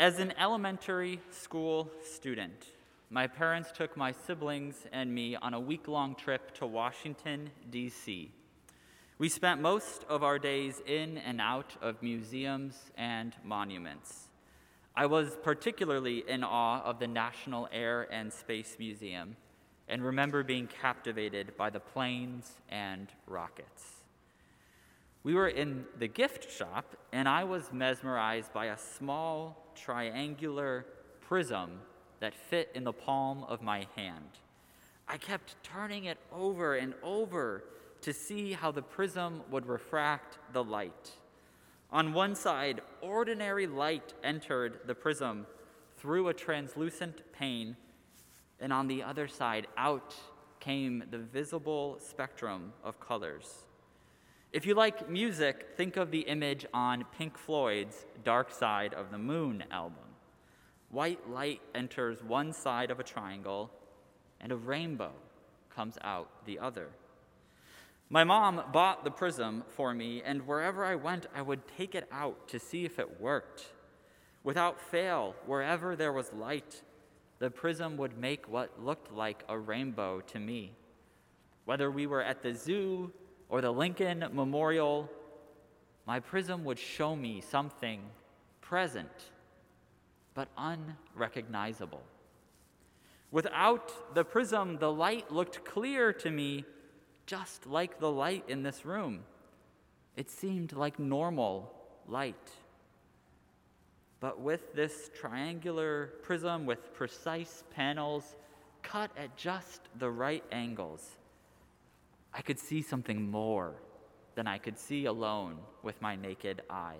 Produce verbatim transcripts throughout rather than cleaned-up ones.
As an elementary school student, my parents took my siblings and me on a week-long trip to Washington, D C We spent most of our days in and out of museums and monuments. I was particularly in awe of the National Air and Space Museum and remember being captivated by the planes and rockets. We were in the gift shop, and I was mesmerized by a small triangular prism that fit in the palm of my hand. I kept turning it over and over to see how the prism would refract the light. On one side, ordinary light entered the prism through a translucent pane, and on the other side, out came the visible spectrum of colors. If you like music, think of the image on Pink Floyd's Dark Side of the Moon album. White light enters one side of a triangle, and a rainbow comes out the other. My mom bought the prism for me, and wherever I went, I would take it out to see if it worked. Without fail, wherever there was light, the prism would make what looked like a rainbow to me. Whether we were at the zoo or the Lincoln Memorial, my prism would show me something present but unrecognizable. Without the prism, the light looked clear to me, just like the light in this room. It seemed like normal light. But with this triangular prism with precise panels cut at just the right angles, I could see something more than I could see alone with my naked eye.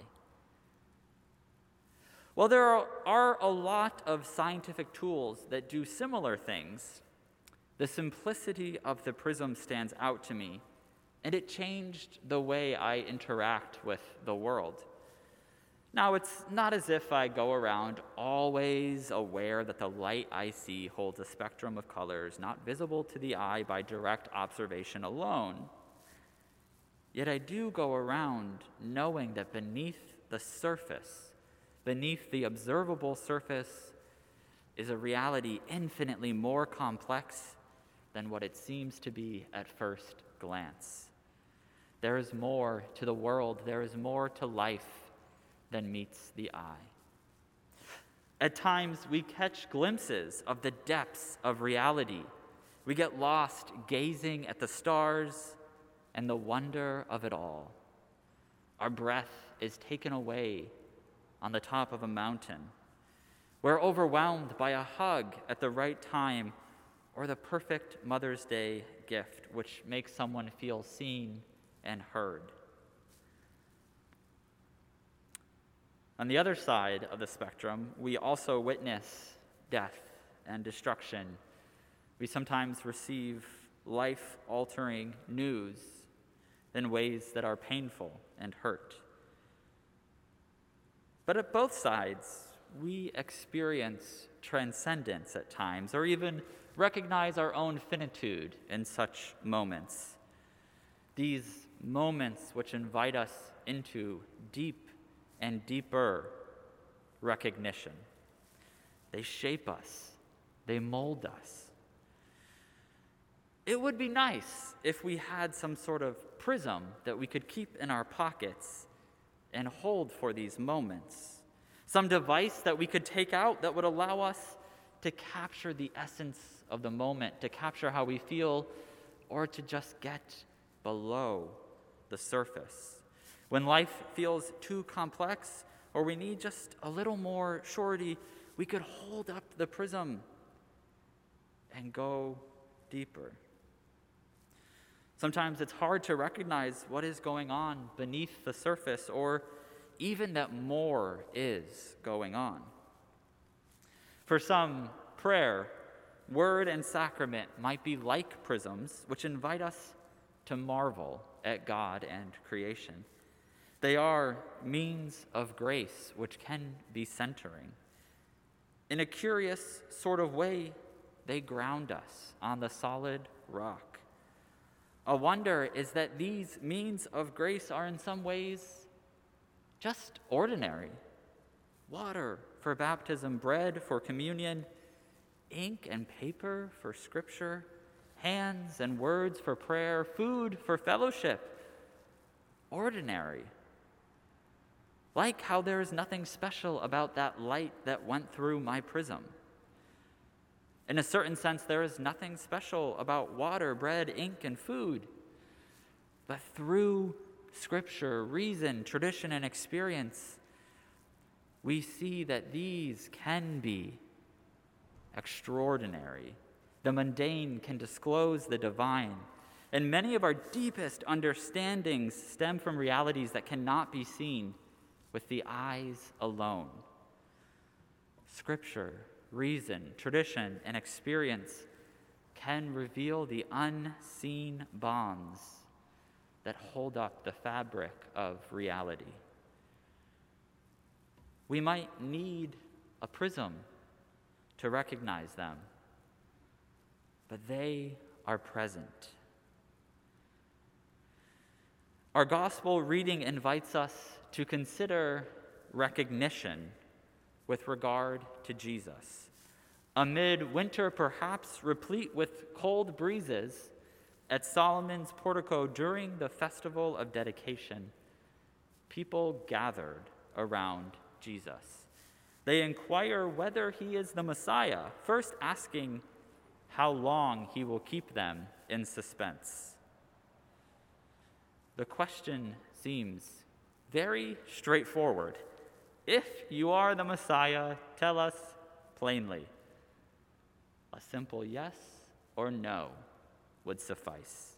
While there are, are a lot of scientific tools that do similar things, the simplicity of the prism stands out to me, and it changed the way I interact with the world. Now, it's not as if I go around always aware that the light I see holds a spectrum of colors not visible to the eye by direct observation alone. Yet I do go around knowing that beneath the surface, beneath the observable surface, is a reality infinitely more complex than what it seems to be at first glance. There is more to the world, there is more to life than meets the eye. At times, we catch glimpses of the depths of reality. We get lost gazing at the stars and the wonder of it all. Our breath is taken away on the top of a mountain. We're overwhelmed by a hug at the right time or the perfect Mother's Day gift, which makes someone feel seen and heard. On the other side of the spectrum, we also witness death and destruction. We sometimes receive life-altering news in ways that are painful and hurt. But at both sides, we experience transcendence at times, or even recognize our own finitude in such moments. These moments which invite us into deep and deeper recognition. They shape us. They mold us. It would be nice if we had some sort of prism that we could keep in our pockets and hold for these moments. Some device that we could take out that would allow us to capture the essence of the moment, to capture how we feel, or to just get below the surface. When life feels too complex, or we need just a little more surety, we could hold up the prism and go deeper. Sometimes it's hard to recognize what is going on beneath the surface, or even that more is going on. For some, prayer, word, and sacrament might be like prisms, which invite us to marvel at God and creation. They are means of grace, which can be centering. In a curious sort of way, they ground us on the solid rock. A wonder is that these means of grace are in some ways just ordinary. Water for baptism, bread for communion, ink and paper for scripture, hands and words for prayer, food for fellowship. Ordinary. Like how there is nothing special about that light that went through my prism. In a certain sense, there is nothing special about water, bread, ink, and food. But through scripture, reason, tradition, and experience, we see that these can be extraordinary. The mundane can disclose the divine. And many of our deepest understandings stem from realities that cannot be seen with the eyes alone. Scripture, reason, tradition, and experience can reveal the unseen bonds that hold up the fabric of reality. We might need a prism to recognize them, but they are present. Our gospel reading invites us to consider recognition with regard to Jesus. Amid winter perhaps replete with cold breezes, at Solomon's portico during the festival of dedication, people gathered around Jesus. They inquire whether he is the Messiah, first asking how long he will keep them in suspense. The question seems very straightforward. If you are the Messiah, tell us plainly. A simple yes or no would suffice.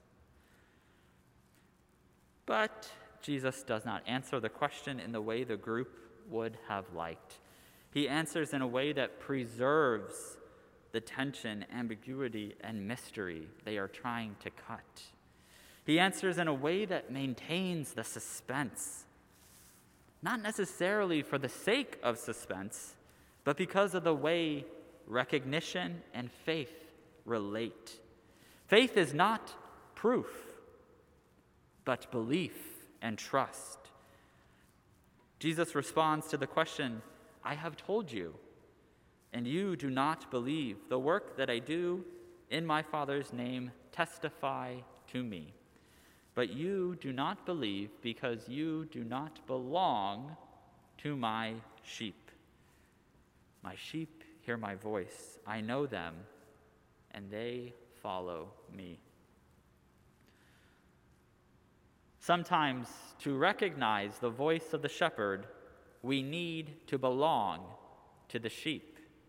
But Jesus does not answer the question in the way the group would have liked. He answers in a way that preserves the tension, ambiguity, and mystery they are trying to cut. He answers in a way that maintains the suspense, not necessarily for the sake of suspense, but because of the way recognition and faith relate. Faith is not proof, but belief and trust. Jesus responds to the question, I have told you, and you do not believe. The work that I do in my Father's name testify to me. But you do not believe because you do not belong to my sheep. My sheep hear my voice. I know them, and they follow me. Sometimes, to recognize the voice of the shepherd, we need to belong to the sheep.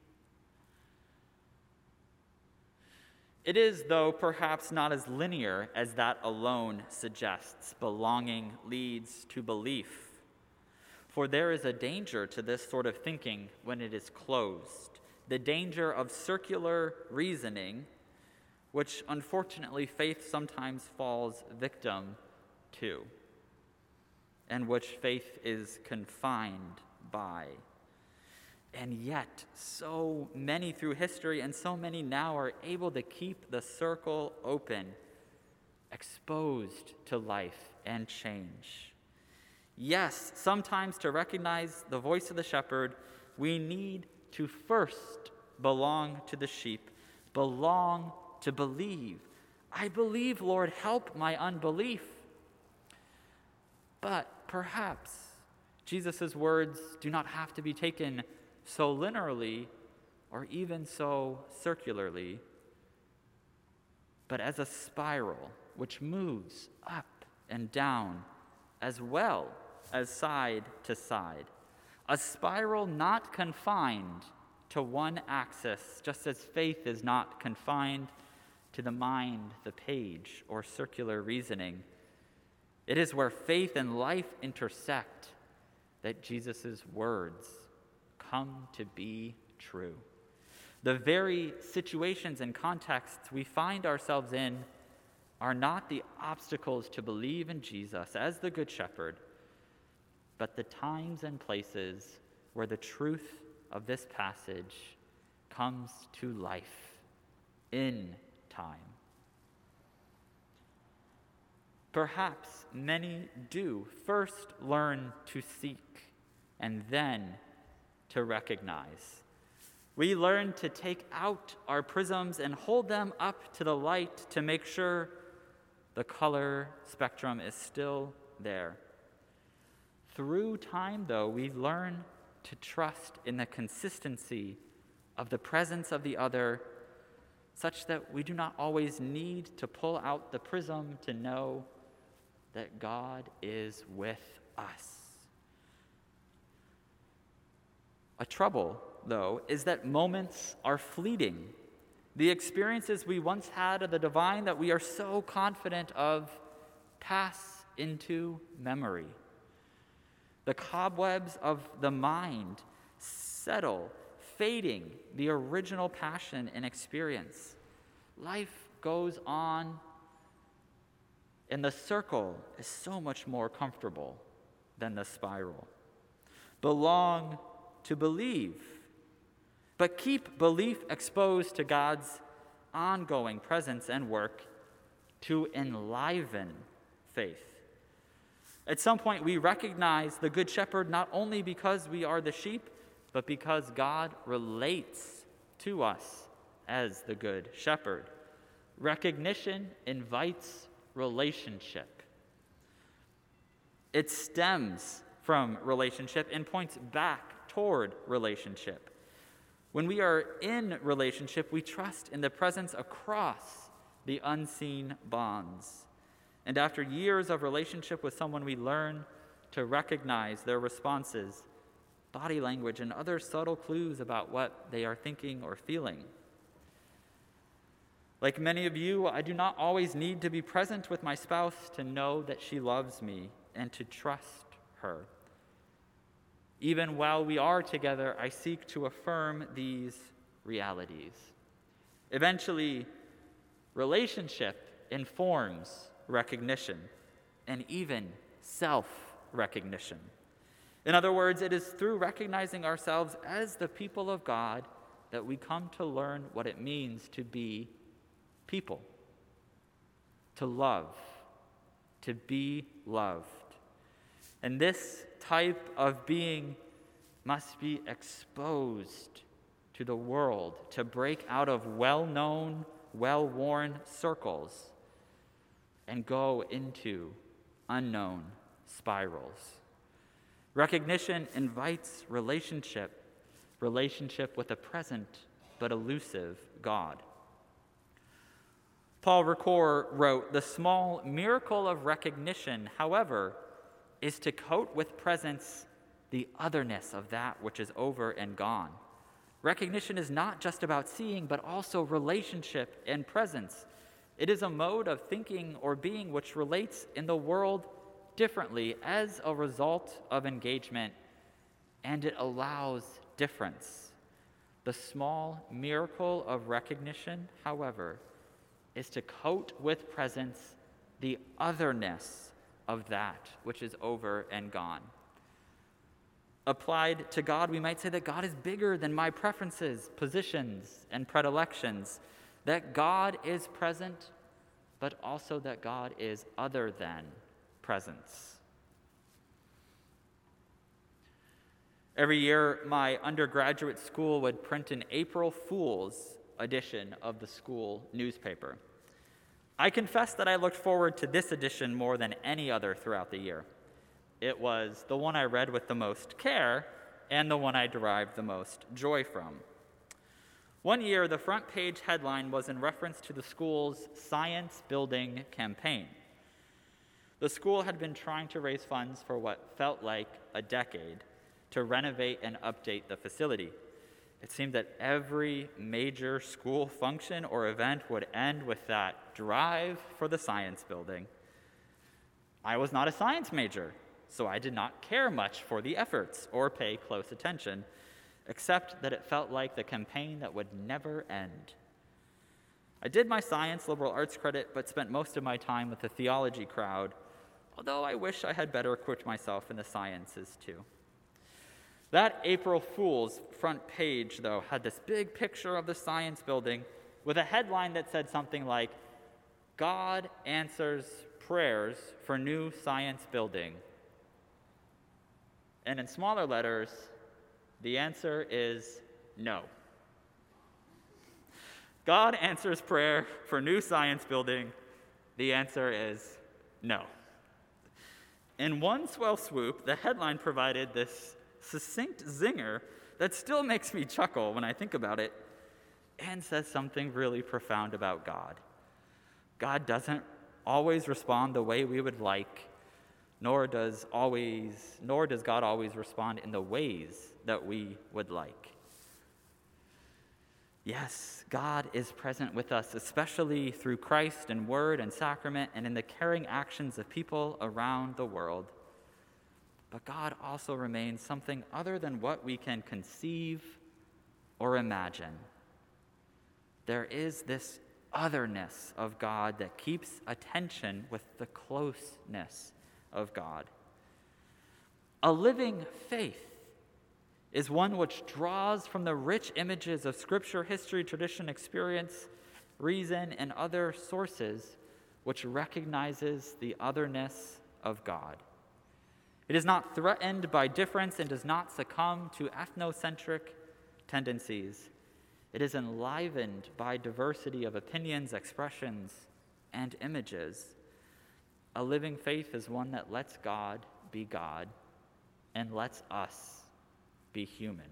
It is, though, perhaps not as linear as that alone suggests. Belonging leads to belief. For there is a danger to this sort of thinking when it is closed. The danger of circular reasoning, which unfortunately faith sometimes falls victim to, and which faith is confined by. And yet, so many through history and so many now are able to keep the circle open, exposed to life and change. Yes, sometimes to recognize the voice of the shepherd, we need to first belong to the sheep, belong to believe. I believe, Lord, help my unbelief. But perhaps Jesus' words do not have to be taken so linearly or even so circularly, but as a spiral which moves up and down as well as side to side. A spiral not confined to one axis, just as faith is not confined to the mind, the page, or circular reasoning. It is where faith and life intersect that Jesus' words come to be true. The very situations and contexts we find ourselves in are not the obstacles to believe in Jesus as the Good Shepherd, but the times and places where the truth of this passage comes to life in time. Perhaps many do first learn to seek and then to recognize. We learn to take out our prisms and hold them up to the light to make sure the color spectrum is still there. Through time, though, we learn to trust in the consistency of the presence of the other, such that we do not always need to pull out the prism to know that God is with us. A trouble, though, is that moments are fleeting. The experiences we once had of the divine that we are so confident of pass into memory. The cobwebs of the mind settle, fading the original passion and experience. Life goes on, and the circle is so much more comfortable than the spiral. Belong to believe, but keep belief exposed to God's ongoing presence and work to enliven faith. At some point, we recognize the Good Shepherd not only because we are the sheep, but because God relates to us as the Good Shepherd. Recognition invites relationship. It stems from relationship and points back toward relationship. When we are in relationship, we trust in the presence across the unseen bonds. And after years of relationship with someone, we learn to recognize their responses, body language, and other subtle clues about what they are thinking or feeling. Like many of you, I do not always need to be present with my spouse to know that she loves me and to trust her. Even while we are together, I seek to affirm these realities. Eventually, relationship informs recognition and even self-recognition. In other words, it is through recognizing ourselves as the people of God that we come to learn what it means to be people, to love, to be loved. And this type of being must be exposed to the world to break out of well-known, well-worn circles and go into unknown spirals. Recognition invites relationship, relationship with a present but elusive God. Paul Ricoeur wrote, "The small miracle of recognition, however, is to coat with presence the otherness of that which is over and gone. Recognition is not just about seeing, but also relationship and presence. It is a mode of thinking or being which relates in the world differently as a result of engagement, and it allows difference. The small miracle of recognition, however, is to coat with presence the otherness of that which is over and gone." Applied to God, we might say that God is bigger than my preferences, positions, and predilections, that God is present, but also that God is other than presence. Every year, my undergraduate school would print an April Fool's edition of the school newspaper. I confess that I looked forward to this edition more than any other throughout the year. It was the one I read with the most care and the one I derived the most joy from. One year, the front page headline was in reference to the school's science building campaign. The school had been trying to raise funds for what felt like a decade to renovate and update the facility. It seemed that every major school function or event would end with that drive for the science building. I was not a science major, so I did not care much for the efforts or pay close attention, except that it felt like the campaign that would never end. I did my science liberal arts credit, but spent most of my time with the theology crowd, although I wish I had better equipped myself in the sciences too. That April Fool's front page, though, had this big picture of the science building with a headline that said something like, "God answers prayers for new science building." And in smaller letters, The answer is no. God answers prayer for new science building. The answer is no. In one swell swoop, the headline provided this succinct zinger that still makes me chuckle when I think about it, and says something really profound about God. God doesn't always respond the way we would like, nor does always, nor does God always respond in the ways that we would like. Yes, God is present with us, especially through Christ and word and sacrament and in the caring actions of people around the world. But God also remains something other than what we can conceive or imagine. There is this otherness of God that keeps attention with the closeness of God. A living faith is one which draws from the rich images of Scripture, history, tradition, experience, reason, and other sources, which recognizes the otherness of God. It is not threatened by difference and does not succumb to ethnocentric tendencies. It is enlivened by diversity of opinions, expressions, and images. A living faith is one that lets God be God and lets us be human.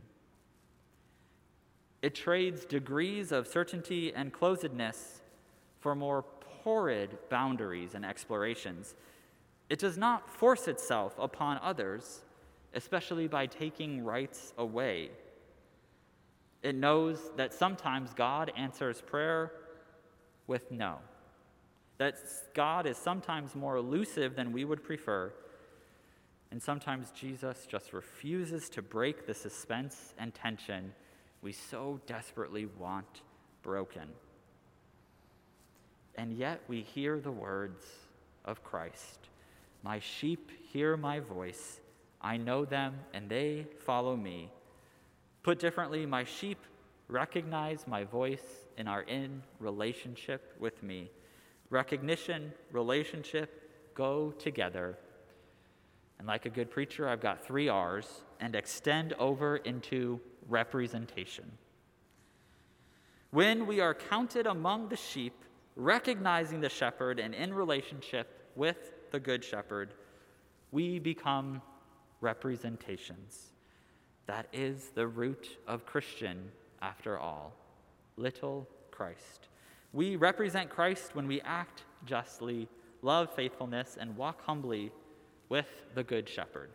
It trades degrees of certainty and closedness for more porrid boundaries and explorations. It does not force itself upon others, especially by taking rights away. It knows that sometimes God answers prayer with no, that God is sometimes more elusive than we would prefer, and sometimes Jesus just refuses to break the suspense and tension we so desperately want broken. And yet we hear the words of Christ, "My sheep hear my voice. I know them and they follow me." Put differently, my sheep recognize my voice and are in relationship with me. Recognition, relationship go together. And like a good preacher, I've got three R's, and extend over into representation. When we are counted among the sheep, recognizing the shepherd and in relationship with the good shepherd, we become representations. That is the root of Christian, after all, little Christ. We represent Christ when we act justly, love faithfulness, and walk humbly with the Good Shepherd.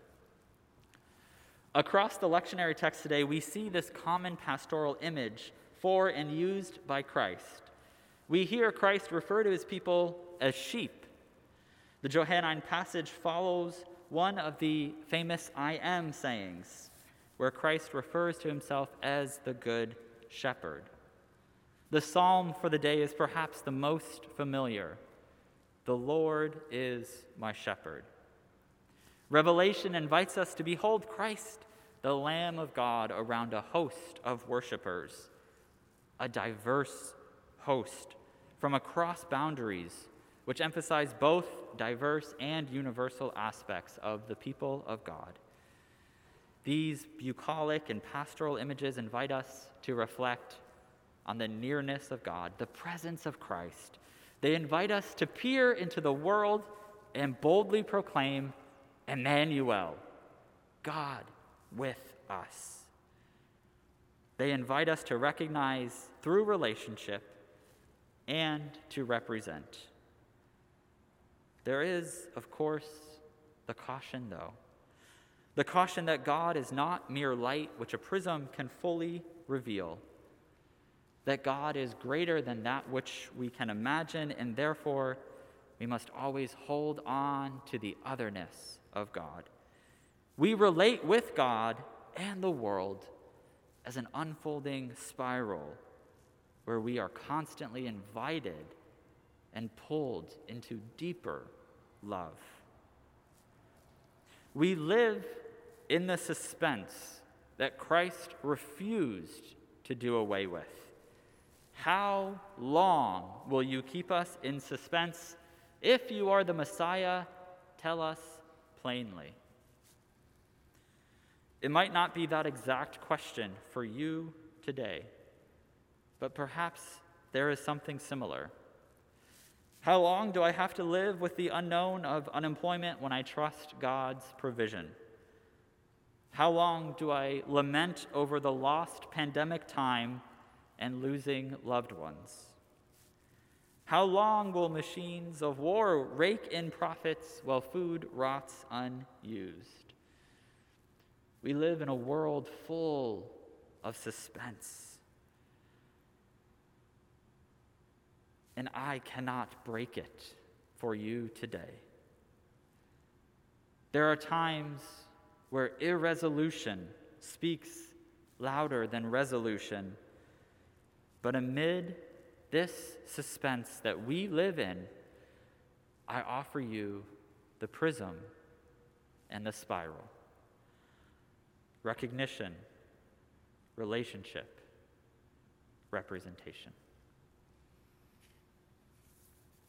Across the lectionary text today, we see this common pastoral image for and used by Christ. We hear Christ refer to his people as sheep. The Johannine passage follows one of the famous I am sayings, where Christ refers to himself as the Good Shepherd. The psalm for the day is perhaps the most familiar. The Lord is my shepherd. Revelation invites us to behold Christ, the Lamb of God, around a host of worshipers, a diverse host from across boundaries, which emphasize both diverse and universal aspects of the people of God. These bucolic and pastoral images invite us to reflect on the nearness of God, the presence of Christ. They invite us to peer into the world and boldly proclaim, Emmanuel, God with us. They invite us to recognize through relationship and to represent. There is, of course, the caution, though. The caution that God is not mere light which a prism can fully reveal. That God is greater than that which we can imagine, and therefore we must always hold on to the otherness of God. We relate with God and the world as an unfolding spiral where we are constantly invited and pulled into deeper love. We live in the suspense that Christ refused to do away with. How long will you keep us in suspense? If you are the Messiah, tell us plainly. It might not be that exact question for you today, but perhaps there is something similar. How long do I have to live with the unknown of unemployment when I trust God's provision? How long do I lament over the lost pandemic time and losing loved ones? How long will machines of war rake in profits while food rots unused? We live in a world full of suspense, and I cannot break it for you today. There are times where irresolution speaks louder than resolution, but amid this suspense that we live in, I offer you the prism and the spiral. Recognition, relationship, representation.